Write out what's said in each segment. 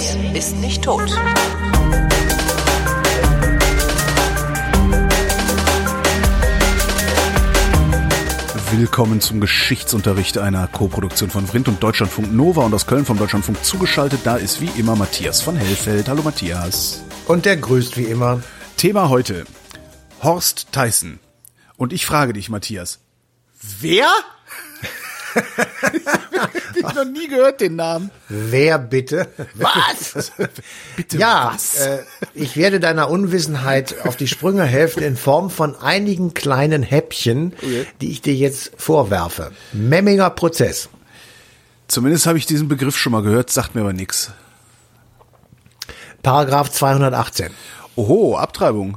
ist nicht tot. Willkommen zum Geschichtsunterricht einer Koproduktion von Vrindt und Deutschlandfunk Nova und aus Köln vom Deutschlandfunk zugeschaltet. Da ist wie immer Matthias von Hellfeld. Hallo Matthias. Und der grüßt wie immer. Thema heute: Horst Theissen. Und ich frage dich, Matthias, wer? Ich habe noch nie gehört den Namen. Wer bitte? Was? Bitte ja, was? Ich werde deiner Unwissenheit auf die Sprünge helfen in Form von einigen kleinen Häppchen, die ich dir jetzt vorwerfe. Memminger Prozess. Zumindest habe ich diesen Begriff schon mal gehört, sagt mir aber nichts. Paragraph 218. Oho, Abtreibung.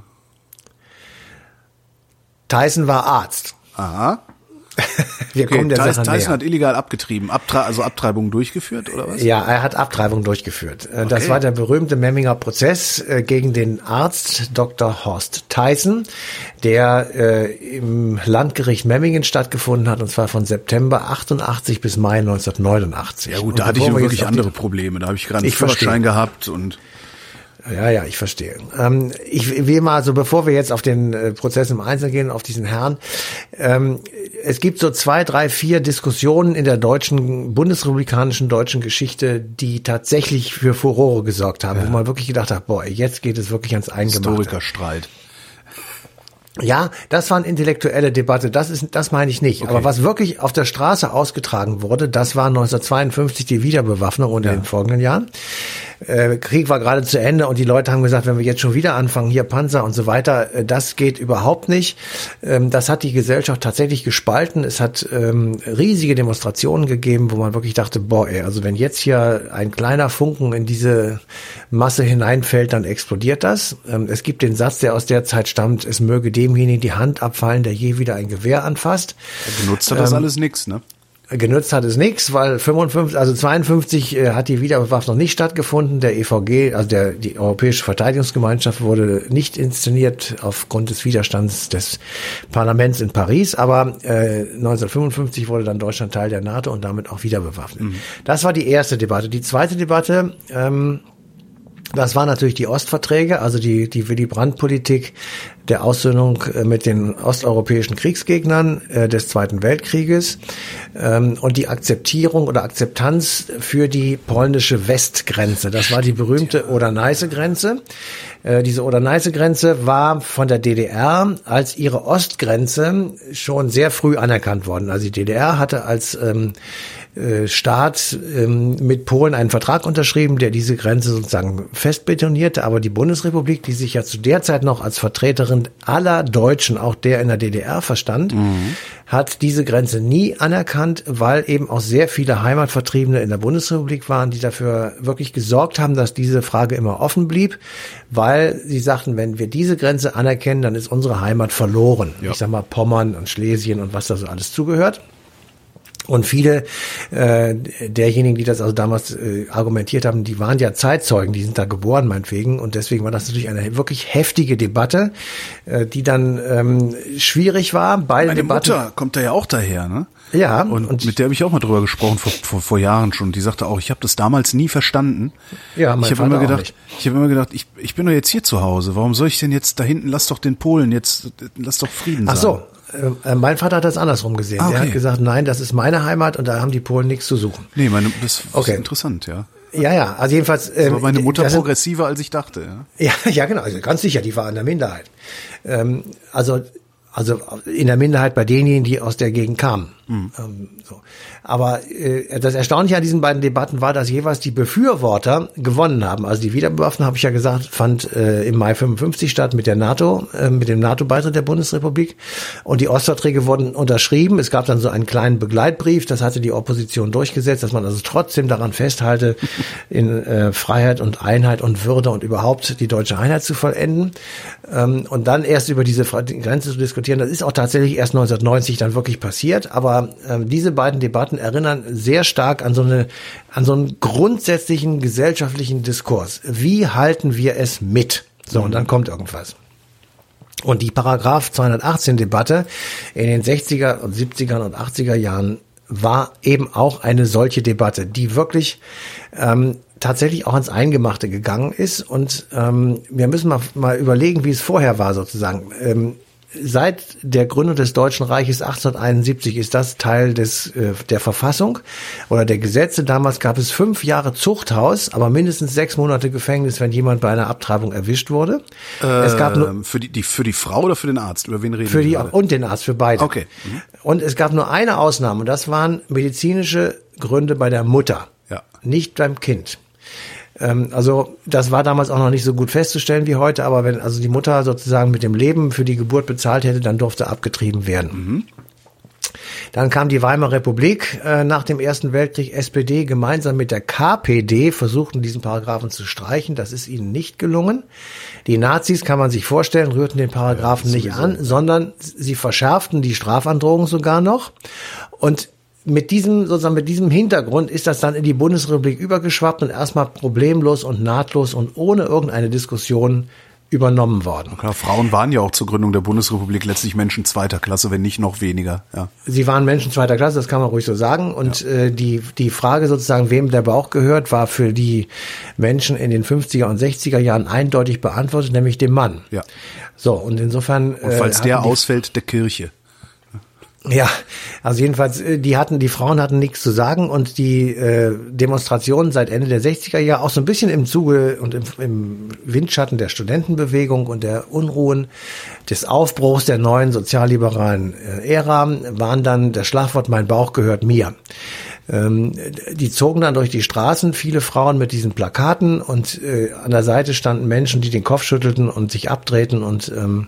Theissen war Arzt. Aha. Wir kommen der Sache Theissen näher. hat illegal abgetrieben, also Abtreibung durchgeführt, oder was? Ja, er hat Abtreibung durchgeführt. Okay. Das war der berühmte Memminger Prozess gegen den Arzt Dr. Horst Theissen, der im Landgericht Memmingen stattgefunden hat, und zwar von September 88 bis Mai 1989. Ja gut, da hatte ich wirklich andere Probleme. Da habe ich gerade einen Führerschein gehabt und... Ja, ich verstehe. Ich will mal, so bevor wir jetzt auf den Prozess im Einzelnen gehen, auf diesen Herrn, es gibt so 2, 3, 4 Diskussionen in der bundesrepublikanischen deutschen Geschichte, die tatsächlich für Furore gesorgt haben, wo man wirklich gedacht hat, boah, jetzt geht es wirklich ans Eingemachte. Historikerstreit. Ja, das war eine intellektuelle Debatte, das meine ich nicht. Okay. Aber was wirklich auf der Straße ausgetragen wurde, das war 1952 die Wiederbewaffnung und in den folgenden Jahren. Krieg war gerade zu Ende und die Leute haben gesagt, wenn wir jetzt schon wieder anfangen, hier Panzer und so weiter, das geht überhaupt nicht. Das hat die Gesellschaft tatsächlich gespalten. Es hat riesige Demonstrationen gegeben, wo man wirklich dachte, boah, also wenn jetzt hier ein kleiner Funken in diese Masse hineinfällt, dann explodiert das. Es gibt den Satz, der aus der Zeit stammt, es möge demjenigen die Hand abfallen, der je wieder ein Gewehr anfasst. Genutzt hat das alles nix, ne? Genutzt hat es nichts, weil 52 hat die Wiederbewaffnung nicht stattgefunden. Der EVG, also die Europäische Verteidigungsgemeinschaft, wurde nicht inszeniert aufgrund des Widerstands des Parlaments in Paris. Aber 1955 wurde dann Deutschland Teil der NATO und damit auch wieder bewaffnet. Mhm. Das war die erste Debatte. Die zweite Debatte, das waren natürlich die Ostverträge, also die Willy Brandt-Politik der Aussöhnung mit den osteuropäischen Kriegsgegnern des Zweiten Weltkrieges und die Akzeptierung oder Akzeptanz für die polnische Westgrenze. Das war die berühmte Oder-Neiße-Grenze. Diese Oder-Neiße-Grenze war von der DDR als ihre Ostgrenze schon sehr früh anerkannt worden. Also die DDR hatte als Staat mit Polen einen Vertrag unterschrieben, der diese Grenze sozusagen festbetonierte, aber die Bundesrepublik, die sich ja zu der Zeit noch als Vertreterin aller Deutschen, auch der in der DDR verstand, hat diese Grenze nie anerkannt, weil eben auch sehr viele Heimatvertriebene in der Bundesrepublik waren, die dafür wirklich gesorgt haben, dass diese Frage immer offen blieb, weil sie sagten, wenn wir diese Grenze anerkennen, dann ist unsere Heimat verloren. Ja. Ich sag mal Pommern und Schlesien und was da so alles zugehört. Und viele derjenigen, die das also damals argumentiert haben, die waren ja Zeitzeugen, die sind da geboren meinetwegen. Und deswegen war das natürlich eine wirklich heftige Debatte, die dann schwierig war. Meine Mutter kommt da ja auch daher, ne? Ja. Und mit der habe ich auch mal drüber gesprochen, vor Jahren schon. Die sagte auch, ich habe das damals nie verstanden. Ja, ich habe immer gedacht, ich bin doch jetzt hier zu Hause. Warum soll ich denn jetzt da hinten, lass doch den Polen jetzt, lass doch Frieden sein. Ach so. Mein Vater hat das andersrum gesehen. Okay. Der hat gesagt, nein, das ist meine Heimat und da haben die Polen nichts zu suchen. Nee, das ist interessant, ja. Ja, also jedenfalls. Aber meine Mutter progressiver, als ich dachte. Ja, genau, also ganz sicher, die war in der Minderheit. Also in der Minderheit bei denjenigen, die aus der Gegend kamen. So. Aber das Erstaunliche an diesen beiden Debatten war, dass jeweils die Befürworter gewonnen haben. Also die Wiederbewaffnung, habe ich ja gesagt, fand im Mai 55 statt mit der NATO, mit dem NATO-Beitritt der Bundesrepublik. Und die Ostverträge wurden unterschrieben. Es gab dann so einen kleinen Begleitbrief, das hatte die Opposition durchgesetzt, dass man also trotzdem daran festhalte, in Freiheit und Einheit und Würde und überhaupt die deutsche Einheit zu vollenden. Und dann erst über diese Grenze zu diskutieren, das ist auch tatsächlich erst 1990 dann wirklich passiert. Aber diese beiden Debatten erinnern sehr stark an so einen grundsätzlichen gesellschaftlichen Diskurs. Wie halten wir es mit? So, und dann kommt irgendwas. Und die Paragraph 218 Debatte in den 60er und 70er und 80er Jahren war eben auch eine solche Debatte, die wirklich tatsächlich auch ans Eingemachte gegangen ist. Und wir müssen mal überlegen, wie es vorher war sozusagen. Seit der Gründung des Deutschen Reiches 1871 ist das Teil der Verfassung oder der Gesetze. Damals gab es 5 Jahre Zuchthaus, aber mindestens 6 Monate Gefängnis, wenn jemand bei einer Abtreibung erwischt wurde. Es gab nur für die Frau oder für den Arzt? Über wen reden wir gerade? Und den Arzt, für beide. Okay. Und es gab nur eine Ausnahme, und das waren medizinische Gründe bei der Mutter, nicht beim Kind. Also das war damals auch noch nicht so gut festzustellen wie heute, aber wenn also die Mutter sozusagen mit dem Leben für die Geburt bezahlt hätte, dann durfte abgetrieben werden. Dann kam die Weimarer Republik nach dem Ersten Weltkrieg. SPD gemeinsam mit der KPD versuchten, diesen Paragraphen zu streichen. Das ist ihnen nicht gelungen. Die Nazis, kann man sich vorstellen, rührten den Paragraphen nicht an, sondern sie verschärften die Strafandrohung sogar noch. Und mit diesem Hintergrund ist das dann in die Bundesrepublik übergeschwappt und erstmal problemlos und nahtlos und ohne irgendeine Diskussion übernommen worden. Klar, Frauen waren ja auch zur Gründung der Bundesrepublik letztlich Menschen zweiter Klasse, wenn nicht noch weniger. Ja. Sie waren Menschen zweiter Klasse, das kann man ruhig so sagen. Und die Frage sozusagen, wem der Bauch gehört, war für die Menschen in den 50er und 60er Jahren eindeutig beantwortet, nämlich dem Mann. Ja. So, und insofern... Und falls der ausfällt, der Kirche. Ja, also jedenfalls, die Frauen hatten nichts zu sagen, und die Demonstrationen seit Ende der 60er Jahre, auch so ein bisschen im Zuge und im Windschatten der Studentenbewegung und der Unruhen des Aufbruchs der neuen sozialliberalen Ära, waren dann das Schlagwort "Mein Bauch gehört mir". Die zogen dann durch die Straßen, viele Frauen mit diesen Plakaten, und an der Seite standen Menschen, die den Kopf schüttelten und sich abdrehten und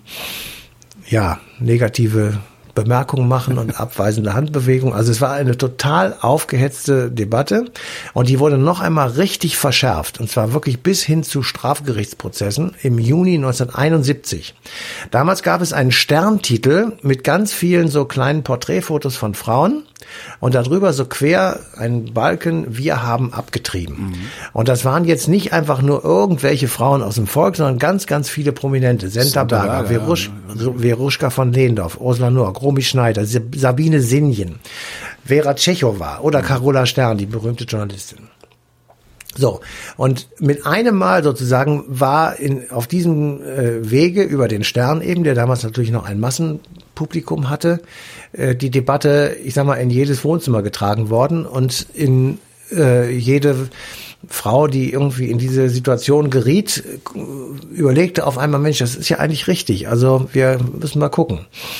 negative Bemerkungen machen und abweisende Handbewegungen. Also es war eine total aufgehetzte Debatte, und die wurde noch einmal richtig verschärft, und zwar wirklich bis hin zu Strafgerichtsprozessen im Juni 1971. Damals gab es einen Sterntitel mit ganz vielen so kleinen Porträtfotos von Frauen und darüber so quer ein Balken: Wir haben abgetrieben. Und das waren jetzt nicht einfach nur irgendwelche Frauen aus dem Volk, sondern ganz, ganz viele Prominente. Senta Berger, Veruschka von Lehndorff, Ursula Noack, Romy Schneider, Sabine Sinjen, Vera Tschechowa oder Carola Stern, die berühmte Journalistin. So, und mit einem Mal sozusagen war auf diesem Wege über den Stern eben, der damals natürlich noch ein Massenpublikum hatte, die Debatte, ich sag mal, in jedes Wohnzimmer getragen worden, und in jede Frau, die irgendwie in diese Situation geriet, überlegte auf einmal: Mensch, das ist ja eigentlich richtig, also wir müssen mal gucken.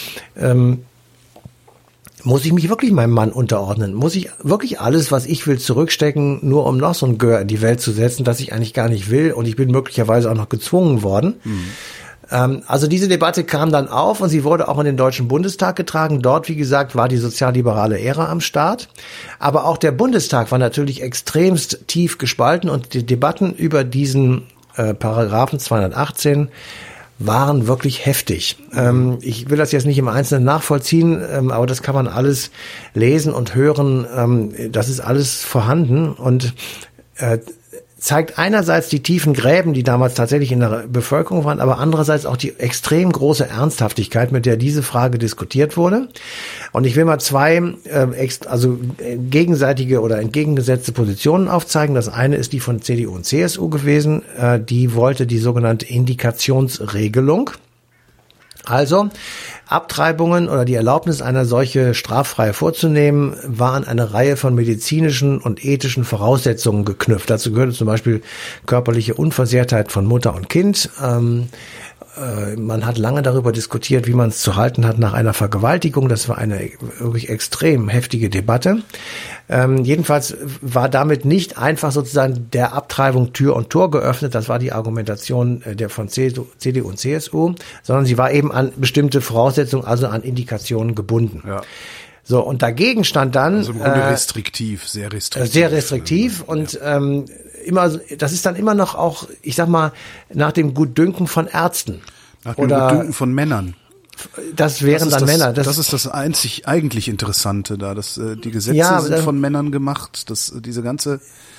Muss ich mich wirklich meinem Mann unterordnen? Muss ich wirklich alles, was ich will, zurückstecken, nur um noch so ein Gör in die Welt zu setzen, das ich eigentlich gar nicht will, und ich bin möglicherweise auch noch gezwungen worden? Also diese Debatte kam dann auf, und sie wurde auch in den Deutschen Bundestag getragen. Dort, wie gesagt, war die sozialliberale Ära am Start. Aber auch der Bundestag war natürlich extremst tief gespalten, und die Debatten über diesen Paragraphen 218 waren wirklich heftig. Ich will das jetzt nicht im Einzelnen nachvollziehen, aber das kann man alles lesen und hören. Das ist alles vorhanden und zeigt einerseits die tiefen Gräben, die damals tatsächlich in der Bevölkerung waren, aber andererseits auch die extrem große Ernsthaftigkeit, mit der diese Frage diskutiert wurde. Und ich will mal zwei gegenseitige oder entgegengesetzte Positionen aufzeigen. Das eine ist die von CDU und CSU gewesen. Die wollte die sogenannte Indikationsregelung. Also Abtreibungen oder die Erlaubnis, einer solche straffrei vorzunehmen, war an eine Reihe von medizinischen und ethischen Voraussetzungen geknüpft. Dazu gehörte zum Beispiel körperliche Unversehrtheit von Mutter und Kind. Man hat lange darüber diskutiert, wie man es zu halten hat nach einer Vergewaltigung. Das war eine wirklich extrem heftige Debatte. Jedenfalls war damit nicht einfach sozusagen der Abtreibung Tür und Tor geöffnet. Das war die Argumentation von CDU und CSU, sondern sie war eben an bestimmte Voraussetzungen, also an Indikationen gebunden. Ja. So, und dagegen stand dann... Also im Grunde restriktiv, sehr restriktiv. Sehr restriktiv und das ist dann immer noch auch, ich sag mal, nach dem Gutdünken von Ärzten. Nach dem Gutdünken von Männern. Das wären dann Männer. Das ist das eigentlich Interessante da, dass die Gesetze sind von Männern gemacht, dass diese ganze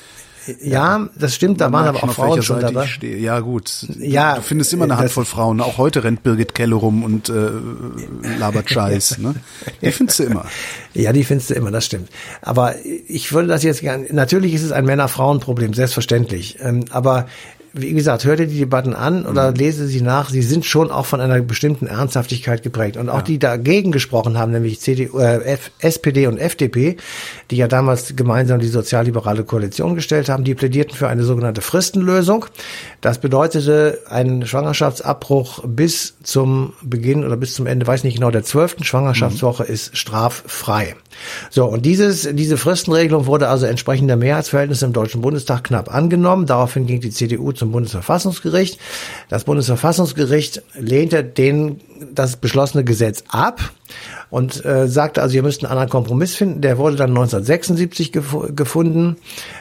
Ja, das stimmt, da waren aber auch Frauen schon dabei. Ja gut, du findest immer eine Handvoll Frauen. Auch heute rennt Birgit Kelle rum und labert Scheiß. Ne? Die findest du immer. Ja, die findest du immer, das stimmt. Aber ich würde das jetzt gerne, natürlich ist es ein Männer-Frauen-Problem, selbstverständlich. Aber wie gesagt, hör dir die Debatten an oder lese sie nach. Sie sind schon auch von einer bestimmten Ernsthaftigkeit geprägt. Und auch die dagegen gesprochen haben, nämlich CDU, SPD und FDP, die ja damals gemeinsam die sozialliberale Koalition gestellt haben, die plädierten für eine sogenannte Fristenlösung. Das bedeutete einen Schwangerschaftsabbruch bis zum Beginn oder bis zum Ende, weiß nicht genau, der 12. Schwangerschaftswoche ist straffrei. So, und diese Fristenregelung wurde also entsprechend der Mehrheitsverhältnisse im Deutschen Bundestag knapp angenommen. Daraufhin ging die CDU zum Bundesverfassungsgericht. Das Bundesverfassungsgericht lehnte das beschlossene Gesetz ab und sagte also, ihr müsst einen anderen Kompromiss finden. Der wurde dann 1976 gefunden.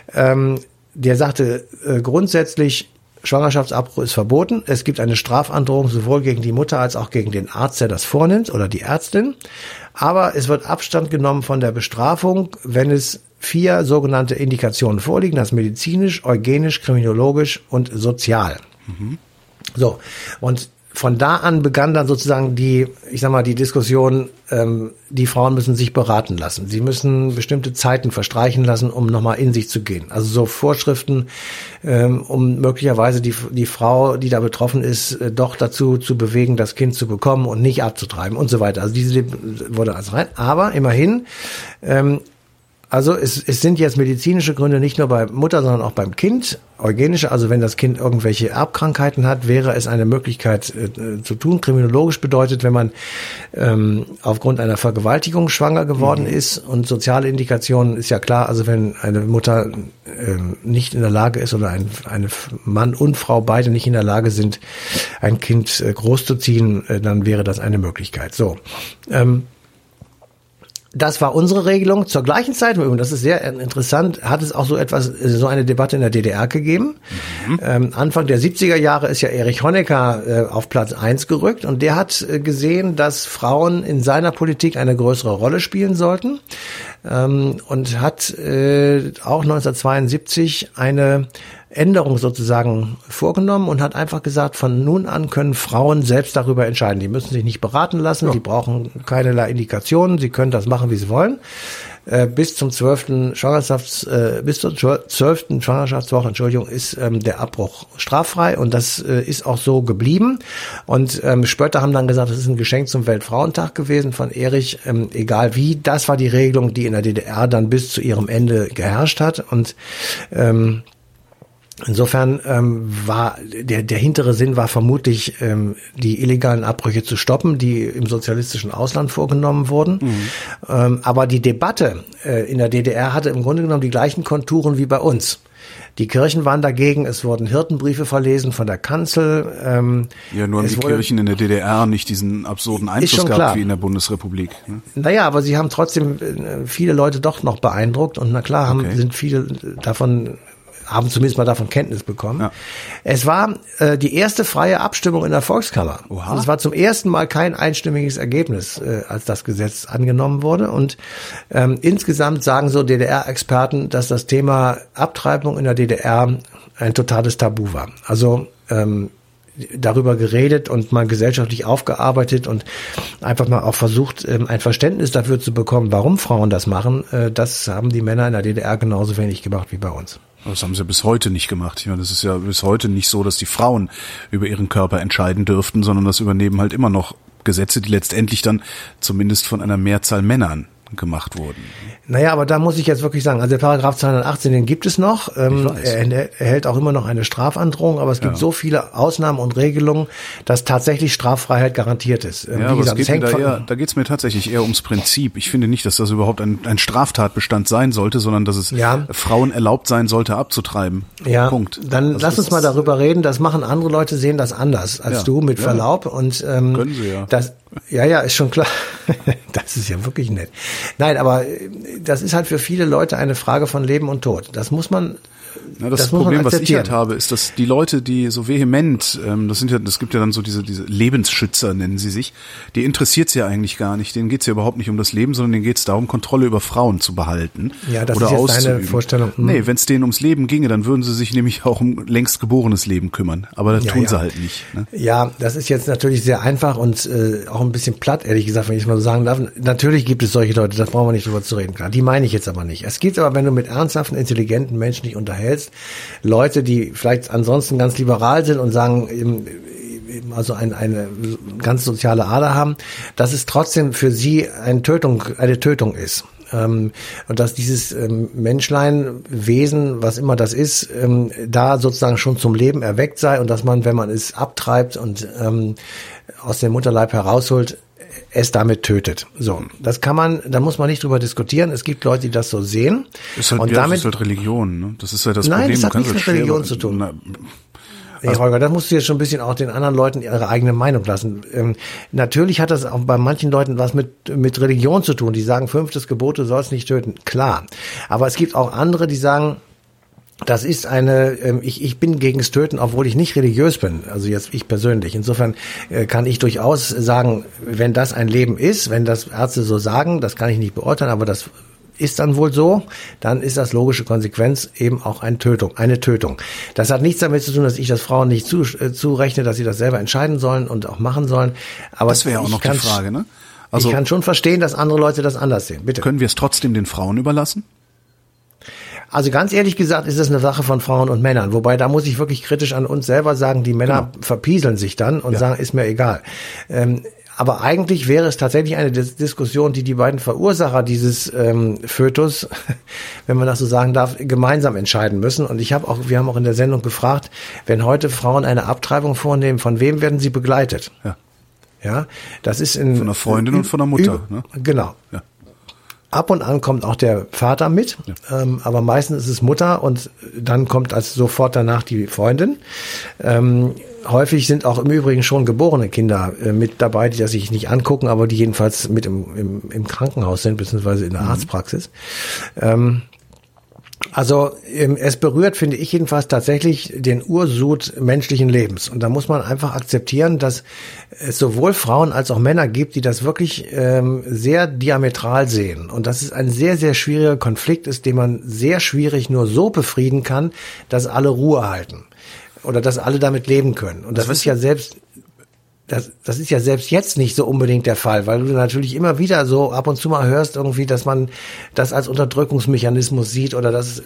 Der sagte grundsätzlich, Schwangerschaftsabbruch ist verboten. Es gibt eine Strafandrohung sowohl gegen die Mutter als auch gegen den Arzt, der das vornimmt, oder die Ärztin. Aber es wird Abstand genommen von der Bestrafung, wenn es 4 sogenannte Indikationen vorliegen, das medizinisch, eugenisch, kriminologisch und sozial. So, und von da an begann dann sozusagen die Diskussion, die Frauen müssen sich beraten lassen. Sie müssen bestimmte Zeiten verstreichen lassen, um nochmal in sich zu gehen. Also so Vorschriften, um möglicherweise die Frau, die da betroffen ist, doch dazu zu bewegen, das Kind zu bekommen und nicht abzutreiben und so weiter. Also diese wurde also rein. Aber immerhin, also es sind jetzt medizinische Gründe nicht nur bei Mutter, sondern auch beim Kind. Eugenische, also wenn das Kind irgendwelche Erbkrankheiten hat, wäre es eine Möglichkeit zu tun. Kriminologisch bedeutet, wenn man aufgrund einer Vergewaltigung schwanger geworden ist. Und soziale Indikationen ist ja klar, also wenn eine Mutter nicht in der Lage ist oder eine Mann und Frau beide nicht in der Lage sind, ein Kind großzuziehen, dann wäre das eine Möglichkeit. So. Das war unsere Regelung. Zur gleichen Zeit, und das ist sehr interessant, hat es auch so eine Debatte in der DDR gegeben. Anfang der 70er Jahre ist ja Erich Honecker auf Platz 1 gerückt und der hat gesehen, dass Frauen in seiner Politik eine größere Rolle spielen sollten und hat auch 1972 eine Änderung sozusagen vorgenommen und hat einfach gesagt, von nun an können Frauen selbst darüber entscheiden. Die müssen sich nicht beraten lassen, die brauchen keinerlei Indikationen, sie können das machen, wie sie wollen. Bis zur 12. Schwangerschaftswoche, ist der Abbruch straffrei und das ist auch so geblieben. Und Spötter haben dann gesagt, das ist ein Geschenk zum Weltfrauentag gewesen von Erich, egal wie. Das war die Regelung, die in der DDR dann bis zu ihrem Ende geherrscht hat und insofern war der hintere Sinn war vermutlich, die illegalen Abbrüche zu stoppen, die im sozialistischen Ausland vorgenommen wurden. Aber die Debatte in der DDR hatte im Grunde genommen die gleichen Konturen wie bei uns. Die Kirchen waren dagegen, es wurden Hirtenbriefe verlesen von der Kanzel. Ja, nur haben die Kirchen in der DDR nicht diesen absurden Einfluss gehabt wie in der Bundesrepublik. Ne? Naja, aber sie haben trotzdem viele Leute doch noch beeindruckt und na klar sind viele davon haben zumindest mal davon Kenntnis bekommen. Ja. Es war die erste freie Abstimmung in der Volkskammer. Also es war zum ersten Mal kein einstimmiges Ergebnis, als das Gesetz angenommen wurde. Und insgesamt sagen so DDR-Experten, dass das Thema Abtreibung in der DDR ein totales Tabu war. Also darüber geredet und mal gesellschaftlich aufgearbeitet und einfach mal auch versucht, ein Verständnis dafür zu bekommen, warum Frauen das machen. Das haben die Männer in der DDR genauso wenig gemacht wie bei uns. Das haben sie bis heute nicht gemacht. Ich meine, das ist ja bis heute nicht so, dass die Frauen über ihren Körper entscheiden dürften, sondern das übernehmen halt immer noch Gesetze, die letztendlich dann zumindest von einer Mehrzahl Männern gemacht wurden. Naja, aber da muss ich jetzt wirklich sagen, also der Paragraph 218, den gibt es noch. Er erhält auch immer noch eine Strafandrohung, aber es gibt so viele Ausnahmen und Regelungen, dass tatsächlich Straffreiheit garantiert ist. Ja, aber da geht's mir tatsächlich eher ums Prinzip. Ich finde nicht, dass das überhaupt ein Straftatbestand sein sollte, sondern dass es Frauen erlaubt sein sollte, abzutreiben. Ja, Punkt. Dann lass uns mal darüber reden. Das machen andere Leute, sehen das anders als du, mit Verlaub. Und können sie ja. Ja, ist schon klar. Das ist ja wirklich nett. Nein, aber das ist halt für viele Leute eine Frage von Leben und Tod. Das muss man das Problem, was ich halt habe, ist, dass die Leute, die so vehement, das gibt ja dann so diese Lebensschützer, nennen sie sich, die interessiert's ja eigentlich gar nicht. Denen geht's ja überhaupt nicht um das Leben, sondern denen geht's darum, Kontrolle über Frauen zu behalten. Ja, das oder ist jetzt auszuüben. deine Vorstellung. Nee, wenn es denen ums Leben ginge, dann würden sie sich nämlich auch um längst geborenes Leben kümmern. Aber das tun sie halt nicht. Ne? Ja, das ist jetzt natürlich sehr einfach und auch ein bisschen platt, ehrlich gesagt, wenn ich es mal so sagen darf. Natürlich gibt es solche Leute, das brauchen wir nicht drüber zu reden. Klar, die meine ich jetzt aber nicht. Es gibt aber, wenn du mit ernsthaften, intelligenten Menschen dich unterhältst, Leute, die vielleicht ansonsten ganz liberal sind und sagen, also eine ganz soziale Ader haben, dass es trotzdem für sie eine Tötung ist. Und dass dieses Menschlein-Wesen, was immer das ist, da sozusagen schon zum Leben erweckt sei und dass man, wenn man es abtreibt und aus dem Mutterleib herausholt, es damit tötet. So, da muss man nicht drüber diskutieren. Es gibt Leute, die das so sehen. Ist halt, und das ist halt Religion, ne? Das ist halt das Nein, Problem. das hat nichts mit Religion zu tun. Hey, Holger, das musst du jetzt schon ein bisschen auch den anderen Leuten ihre eigene Meinung lassen. Natürlich hat das auch bei manchen Leuten was mit Religion zu tun. Die sagen, 5. Gebot, du sollst nicht töten. Klar. Aber es gibt auch andere, die sagen, das ist ich bin gegens Töten, obwohl ich nicht religiös bin, also jetzt ich persönlich. Insofern kann ich durchaus sagen, wenn das ein Leben ist, wenn das Ärzte so sagen, das kann ich nicht beurteilen, aber das ist dann wohl so, dann ist das logische Konsequenz eben auch eine Tötung. Das hat nichts damit zu tun, dass ich das Frauen nicht zurechne, dass sie das selber entscheiden sollen und auch machen sollen. Aber das wäre ja auch noch die Frage, ne? Also, ich kann schon verstehen, dass andere Leute das anders sehen. Bitte. Können wir es trotzdem den Frauen überlassen? Also ganz ehrlich gesagt ist es eine Sache von Frauen und Männern. Wobei, da muss ich wirklich kritisch an uns selber sagen, die Männer verpieseln sich dann und sagen, ist mir egal. Aber eigentlich wäre es tatsächlich eine Diskussion, die beiden Verursacher dieses Fötus, wenn man das so sagen darf, gemeinsam entscheiden müssen. Und wir haben auch in der Sendung gefragt, wenn heute Frauen eine Abtreibung vornehmen, von wem werden sie begleitet? Ja, das ist von einer Freundin und von der Mutter. Ne? Genau. Ja. Ab und an kommt auch der Vater mit, aber meistens ist es Mutter und dann kommt sofort danach die Freundin. Häufig sind auch im Übrigen schon geborene Kinder mit dabei, die das sich nicht angucken, aber die jedenfalls mit im Krankenhaus sind, beziehungsweise in der Arztpraxis. Also es berührt, finde ich jedenfalls, tatsächlich den Ursud menschlichen Lebens. Und da muss man einfach akzeptieren, dass es sowohl Frauen als auch Männer gibt, die das wirklich sehr diametral sehen. Und dass es ein sehr, sehr schwieriger Konflikt ist, den man sehr schwierig nur so befrieden kann, dass alle Ruhe halten. Oder dass alle damit leben können. Und das ist ja selbst... Das ist ja selbst jetzt nicht so unbedingt der Fall, weil du natürlich immer wieder so ab und zu mal hörst irgendwie, dass man das als Unterdrückungsmechanismus sieht oder dass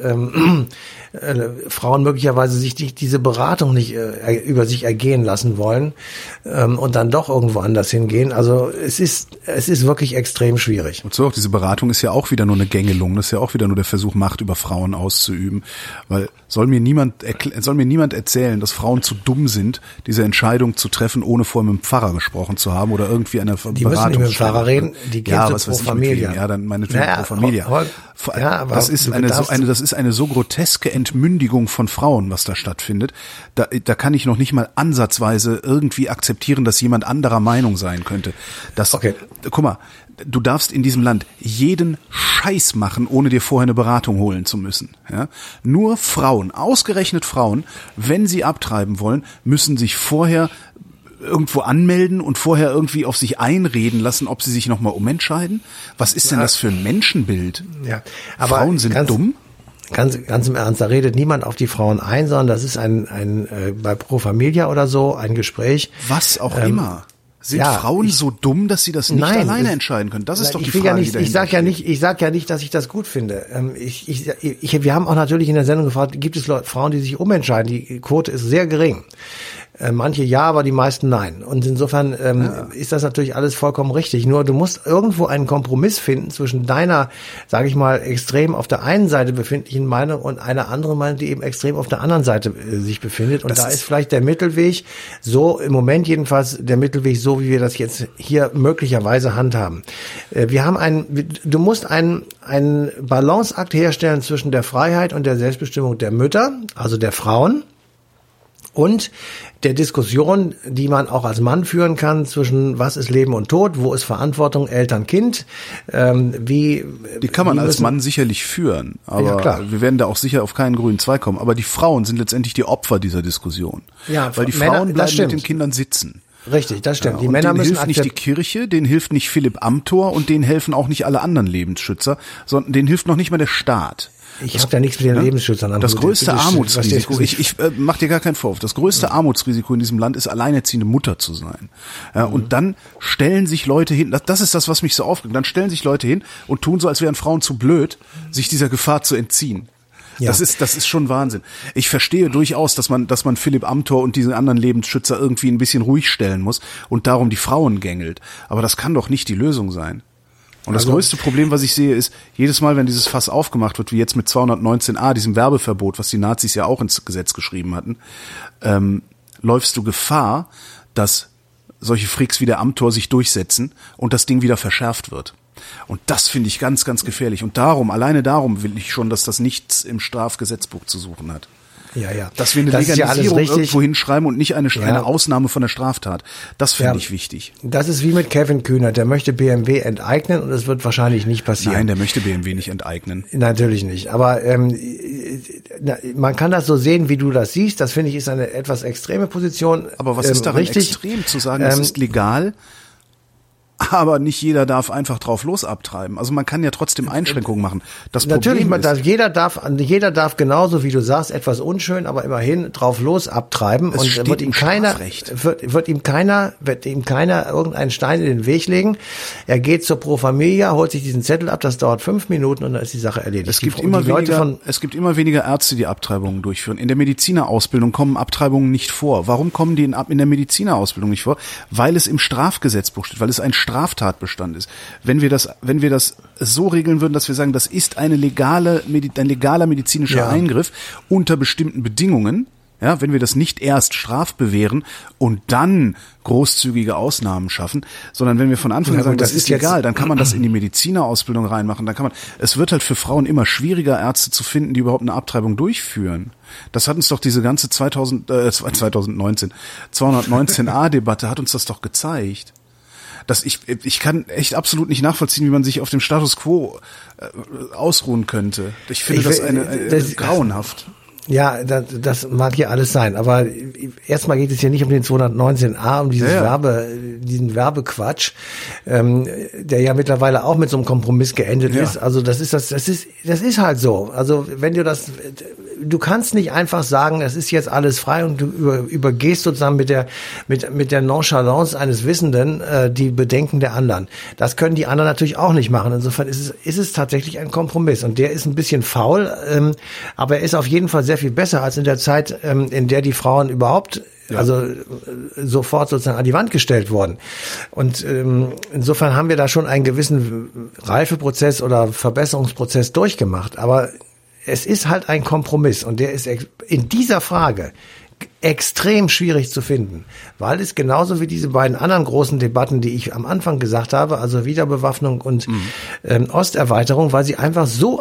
Frauen möglicherweise sich diese Beratung nicht über sich ergehen lassen wollen und dann doch irgendwo anders hingehen. Also es ist wirklich extrem schwierig. Und so auch diese Beratung ist ja auch wieder nur eine Gängelung, das ist ja auch wieder nur der Versuch, Macht über Frauen auszuüben, weil soll mir niemand erzählen, dass Frauen zu dumm sind, diese Entscheidung zu treffen, ohne vorher mit dem Pfarrer gesprochen zu haben oder irgendwie eine Beratung. Die müssen nicht mit dem Pfarrer reden, die gehen zu Pro Familia. Ja, dann meinetwegen Pro Familia. Das ist eine so groteske Entmündigung von Frauen, was da stattfindet. Da kann ich noch nicht mal ansatzweise irgendwie akzeptieren, dass jemand anderer Meinung sein könnte. Guck mal, du darfst in diesem Land jeden Scheiß machen, ohne dir vorher eine Beratung holen zu müssen. Ja? Nur Frauen, ausgerechnet Frauen, wenn sie abtreiben wollen, müssen sich vorher irgendwo anmelden und vorher irgendwie auf sich einreden lassen, ob sie sich nochmal umentscheiden? Was ist denn das für ein Menschenbild? Ja, aber Frauen sind dumm? Ganz im Ernst, da redet niemand auf die Frauen ein, sondern das ist ein bei Pro Familia oder so ein Gespräch. Was auch immer. Sind Frauen so dumm, dass sie das nicht alleine entscheiden können? Das ist doch die Frage, die ich sag ja nicht, dass ich das gut finde. Wir haben auch natürlich in der Sendung gefragt, gibt es Frauen, die sich umentscheiden? Die Quote ist sehr gering. Manche ja, aber die meisten nein. Und insofern ist das natürlich alles vollkommen richtig. Nur du musst irgendwo einen Kompromiss finden zwischen deiner, sage ich mal, extrem auf der einen Seite befindlichen Meinung und einer anderen Meinung, die eben extrem auf der anderen Seite sich befindet. Und da ist vielleicht der Mittelweg, so im Moment jedenfalls der Mittelweg, so wie wir das jetzt hier möglicherweise handhaben. Du musst einen Balanceakt herstellen zwischen der Freiheit und der Selbstbestimmung der Mütter, also der Frauen, und der Diskussion, die man auch als Mann führen kann zwischen was ist Leben und Tod, wo ist Verantwortung, Eltern, Kind, die kann man als Mann sicherlich führen, aber ja, klar. Wir werden da auch sicher auf keinen grünen Zweig kommen, aber die Frauen sind letztendlich die Opfer dieser Diskussion, weil die Frauen bleiben mit den Kindern sitzen. Richtig, das stimmt. Ja, die Männer müssen hilft nicht die Kirche, denen hilft nicht Philipp Amthor und denen helfen auch nicht alle anderen Lebensschützer, sondern denen hilft noch nicht mal der Staat. Ich habe ja nichts mit den Lebensschützern an. Das größte Armutsrisiko, ich mach dir gar keinen Vorwurf, das größte Armutsrisiko in diesem Land ist, alleinerziehende Mutter zu sein. Ja, und dann stellen sich Leute hin, das ist das, was mich so aufregt, dann stellen sich Leute hin und tun so, als wären Frauen zu blöd, sich dieser Gefahr zu entziehen. Ja. Das ist schon Wahnsinn. Ich verstehe durchaus, dass man Philipp Amthor und diese anderen Lebensschützer irgendwie ein bisschen ruhig stellen muss und darum die Frauen gängelt. Aber das kann doch nicht die Lösung sein. Und das größte Problem, was ich sehe, ist, jedes Mal, wenn dieses Fass aufgemacht wird, wie jetzt mit 219a, diesem Werbeverbot, was die Nazis ja auch ins Gesetz geschrieben hatten, läufst du Gefahr, dass solche Freaks wie der Amthor sich durchsetzen und das Ding wieder verschärft wird. Und das finde ich ganz, ganz gefährlich. Und alleine darum will ich schon, dass das nichts im Strafgesetzbuch zu suchen hat. Ja, ja. Dass wir eine Legalisierung irgendwo hinschreiben und nicht eine Ausnahme von der Straftat. Das finde ich wichtig. Das ist wie mit Kevin Kühner. Der möchte BMW enteignen und es wird wahrscheinlich nicht passieren. Nein, der möchte BMW nicht enteignen. Natürlich nicht. Aber man kann das so sehen, wie du das siehst. Das finde ich ist eine etwas extreme Position. Aber was ist daran extrem zu sagen, es ist legal? Aber nicht jeder darf einfach drauf los abtreiben. Also man kann ja trotzdem Einschränkungen machen. Das Problem ist, jeder darf genauso wie du sagst etwas unschön, aber immerhin drauf los abtreiben und wird ihm keiner irgendeinen Stein in den Weg legen. Er geht zur Pro Familia, holt sich diesen Zettel ab, das dauert 5 Minuten und dann ist die Sache erledigt. Es gibt immer weniger Ärzte, die Abtreibungen durchführen. In der Medizinerausbildung kommen Abtreibungen nicht vor. Warum kommen die in der Medizinerausbildung nicht vor? Weil es im Strafgesetzbuch steht, weil es ein Straftatbestand ist. Wenn wir das so regeln würden, dass wir sagen, das ist ein legaler medizinischer Eingriff unter bestimmten Bedingungen, ja, wenn wir das nicht erst strafbewähren und dann großzügige Ausnahmen schaffen, sondern wenn wir von Anfang an sagen, das ist legal, dann kann man das in die Medizinerausbildung reinmachen, es wird halt für Frauen immer schwieriger, Ärzte zu finden, die überhaupt eine Abtreibung durchführen. Das hat uns doch diese ganze 219a-Debatte hat uns das doch gezeigt. Ich kann echt absolut nicht nachvollziehen, wie man sich auf dem Status quo ausruhen könnte. Ich finde das grauenhaft. Ja, das mag hier alles sein, aber erstmal geht es hier nicht um den 219a, um diesen Werbequatsch, der ja mittlerweile auch mit so einem Kompromiss geendet ist. Also das ist halt so. Also wenn du kannst nicht einfach sagen, es ist jetzt alles frei und du übergehst sozusagen mit der Nonchalance eines Wissenden die Bedenken der anderen. Das können die anderen natürlich auch nicht machen. Insofern ist es tatsächlich ein Kompromiss und der ist ein bisschen faul, aber er ist auf jeden Fall sehr viel besser als in der Zeit, in der die Frauen überhaupt sofort sozusagen an die Wand gestellt wurden. Und insofern haben wir da schon einen gewissen Reifeprozess oder Verbesserungsprozess durchgemacht. Aber es ist halt ein Kompromiss und der ist in dieser Frage extrem schwierig zu finden, weil es genauso wie diese beiden anderen großen Debatten, die ich am Anfang gesagt habe, also Wiederbewaffnung und Osterweiterung, weil sie einfach so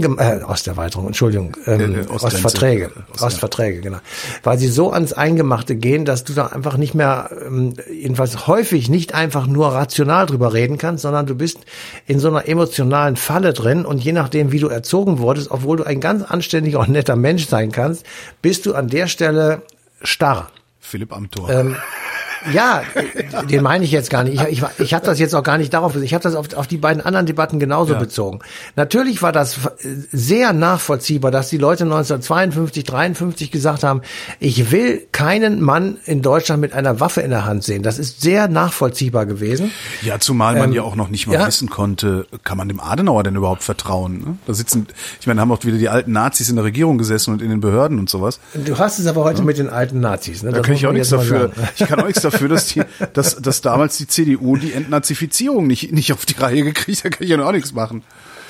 Ostverträge, genau, weil sie so ans Eingemachte gehen, dass du da einfach nicht mehr, jedenfalls häufig nicht einfach nur rational drüber reden kannst, sondern du bist in so einer emotionalen Falle drin und je nachdem, wie du erzogen wurdest, obwohl du ein ganz anständiger und netter Mensch sein kannst, bist du an der Stelle starr. Philipp Amthor. Ja, den meine ich jetzt gar nicht. Ich habe das jetzt auch gar nicht darauf, ich habe das auf die beiden anderen Debatten genauso bezogen. Natürlich war das sehr nachvollziehbar, dass die Leute 1952, 53 gesagt haben, ich will keinen Mann in Deutschland mit einer Waffe in der Hand sehen. Das ist sehr nachvollziehbar gewesen. Ja, zumal man ja auch noch nicht mal wissen konnte, kann man dem Adenauer denn überhaupt vertrauen? Ne? Da haben auch wieder die alten Nazis in der Regierung gesessen und in den Behörden und sowas. Du hast es aber heute mit den alten Nazis. Ne? Da kann ich auch nichts dafür. Ich kann auch nichts dafür, dass damals die CDU die Entnazifizierung nicht auf die Reihe gekriegt hat, da kann ich ja auch nichts machen.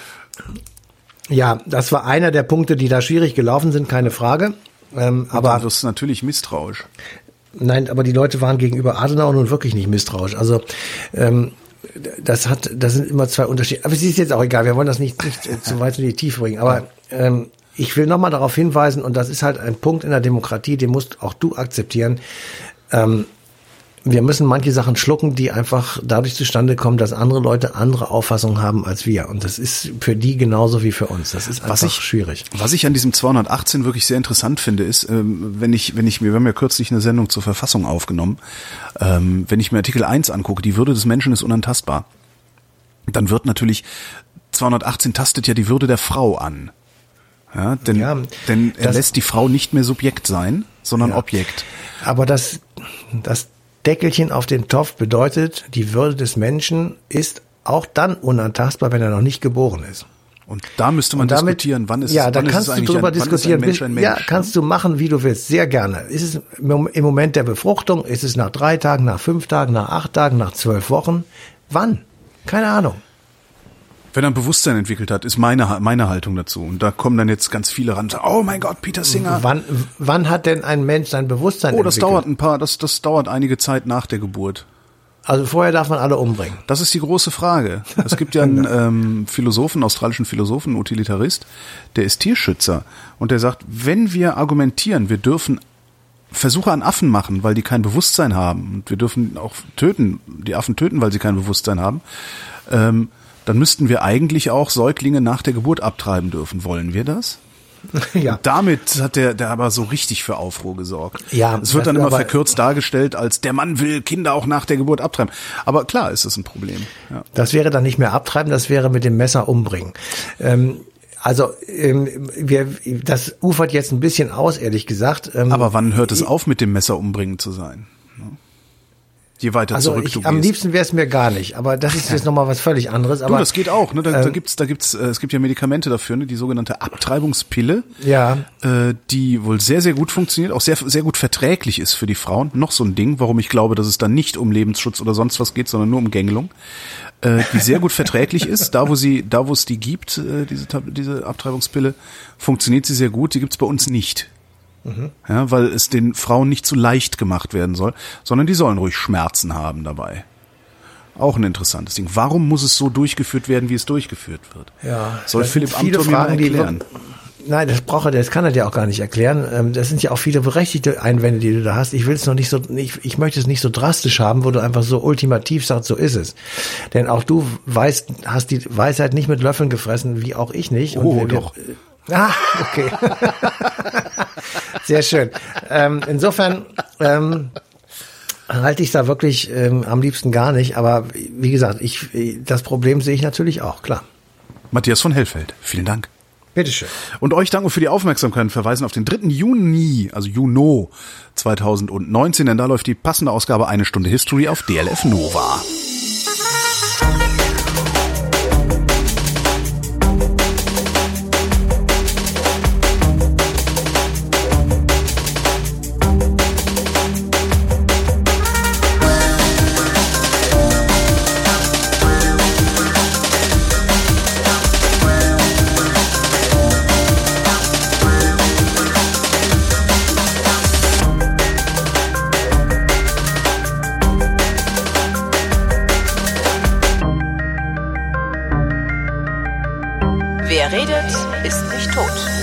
Ja, das war einer der Punkte, die da schwierig gelaufen sind, keine Frage. Aber das ist natürlich misstrauisch. Nein, aber die Leute waren gegenüber Adenauer nun wirklich nicht misstrauisch. Also das sind immer zwei Unterschiede. Aber es ist jetzt auch egal, wir wollen das nicht zu weit in die Tiefe bringen. Aber ich will nochmal darauf hinweisen, und das ist halt ein Punkt in der Demokratie, den musst auch du akzeptieren. Wir müssen manche Sachen schlucken, die einfach dadurch zustande kommen, dass andere Leute andere Auffassungen haben als wir. Und das ist für die genauso wie für uns. Das ist einfach schwierig. Was ich an diesem 218 wirklich sehr interessant finde, ist, wir haben ja kürzlich eine Sendung zur Verfassung aufgenommen, wenn ich mir Artikel 1 angucke, die Würde des Menschen ist unantastbar, dann wird natürlich 218 tastet ja die Würde der Frau an. Ja, denn er lässt die Frau nicht mehr Subjekt sein, sondern Objekt. Aber das Deckelchen auf den Topf bedeutet, die Würde des Menschen ist auch dann unantastbar, wenn er noch nicht geboren ist. Und da müsste man diskutieren, wann ist da kannst du drüber diskutieren. Ein Mensch? Ja, kannst du machen, wie du willst, sehr gerne. Ist es im Moment der Befruchtung? Ist es nach 3 Tagen, nach 5 Tagen, nach 8 Tagen, nach 12 Wochen? Wann? Keine Ahnung. Wenn er ein Bewusstsein entwickelt hat, ist meine Haltung dazu. Und da kommen dann jetzt ganz viele ran und sagen, oh mein Gott, Peter Singer. Wann hat denn ein Mensch sein Bewusstsein entwickelt? Das dauert einige Zeit nach der Geburt. Also vorher darf man alle umbringen. Das ist die große Frage. Es gibt ja einen australischen Philosophen, einen Utilitarist, der ist Tierschützer. Und der sagt, wenn wir argumentieren, wir dürfen Versuche an Affen machen, weil die kein Bewusstsein haben, und wir dürfen auch die Affen töten, weil sie kein Bewusstsein haben, dann müssten wir eigentlich auch Säuglinge nach der Geburt abtreiben dürfen. Wollen wir das? Ja. Und damit hat der aber so richtig für Aufruhr gesorgt. Ja, es wird dann immer verkürzt dargestellt, als der Mann will Kinder auch nach der Geburt abtreiben. Aber klar ist das ein Problem. Ja. Das wäre dann nicht mehr abtreiben, das wäre mit dem Messer umbringen. Das ufert jetzt ein bisschen aus, ehrlich gesagt. Aber wann hört es auf, mit dem Messer umbringen zu sein? Je weiter zurück du gehst. Am liebsten wäre es mir gar nicht, aber das ist jetzt nochmal was völlig anderes. Aber das geht auch, ne? Es gibt ja Medikamente dafür, ne? Die sogenannte Abtreibungspille, die wohl sehr, sehr gut funktioniert, auch sehr, sehr gut verträglich ist für die Frauen. Noch so ein Ding, warum ich glaube, dass es dann nicht um Lebensschutz oder sonst was geht, sondern nur um Gängelung. Die sehr gut verträglich ist, da wo es die gibt, diese Abtreibungspille, funktioniert sie sehr gut, die gibt's bei uns nicht. Ja, weil es den Frauen nicht zu leicht gemacht werden soll, sondern die sollen ruhig Schmerzen haben dabei. Auch ein interessantes Ding. Warum muss es so durchgeführt werden, wie es durchgeführt wird? Ja, soll Philipp Amthor mir mal erklären? Nein, das kann er dir auch gar nicht erklären. Das sind ja auch viele berechtigte Einwände, die du da hast. Ich möchte es nicht so drastisch haben, wo du einfach so ultimativ sagst, so ist es. Denn auch du hast die Weisheit nicht mit Löffeln gefressen, wie auch ich nicht. Doch. Okay. Sehr schön. Insofern halte ich da wirklich am liebsten gar nicht. Aber wie gesagt, das Problem sehe ich natürlich auch, klar. Matthias von Hellfeld, vielen Dank. Bitteschön. Und euch danken für die Aufmerksamkeit und verweisen auf den 3. Juni, also Juno 2019, denn da läuft die passende Ausgabe 1 Stunde History auf DLF Nova. Wer redet, ist nicht tot.